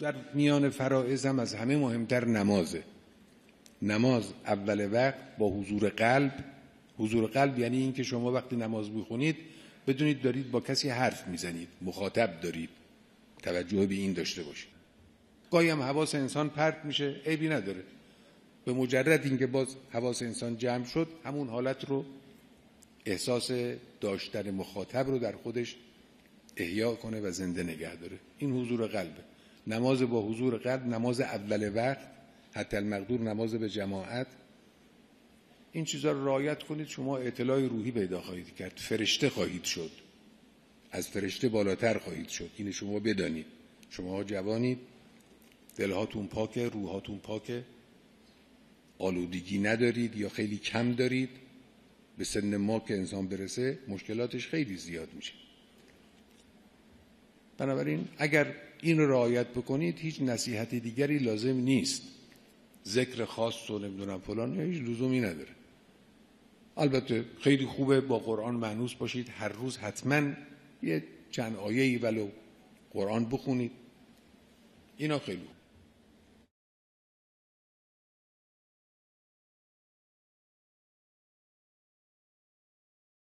در میان فرائض هم از همه مهمتر نمازه. نماز اول وقت با حضور قلب. حضور قلب یعنی این که شما وقتی نماز میخونید بدونید دارید با کسی حرف میزنید، مخاطب دارید، توجه به این داشته باشید. گاهی هم حواس انسان پرت میشه، عیبی نداره. به مجرد اینکه باز حواس انسان جمع شد، همون حالت رو، احساس داشتن مخاطب رو در خودش احیا کنه و زنده نگه داره. این حضور قلبه. نماز با حضور قلب، نماز اول وقت، حتی المقدور نماز به جماعت. این چیزا رو رعایت کنید، شما اطلاع روحی پیدا خواهید کرد، فرشته خواهید شد، از فرشته بالاتر خواهید شد. این شما بدانید. شما جوانید، دلهاتون پاکه، روحاتون پاکه، آلودگی ندارید یا خیلی کم دارید. به سن ما که انسان برسه مشکلاتش خیلی زیاد میشه. بنابراین اگر این رو رعایت بکنید هیچ نصیحت دیگری لازم نیست. ذکر خاص و نمیدونم فلان هیچ لزومی نداره. البته خیلی خوبه با قرآن مانوس باشید، هر روز حتما یه چند آیه‌ای ولو قرآن بخونید، اینا خیلی خوبه.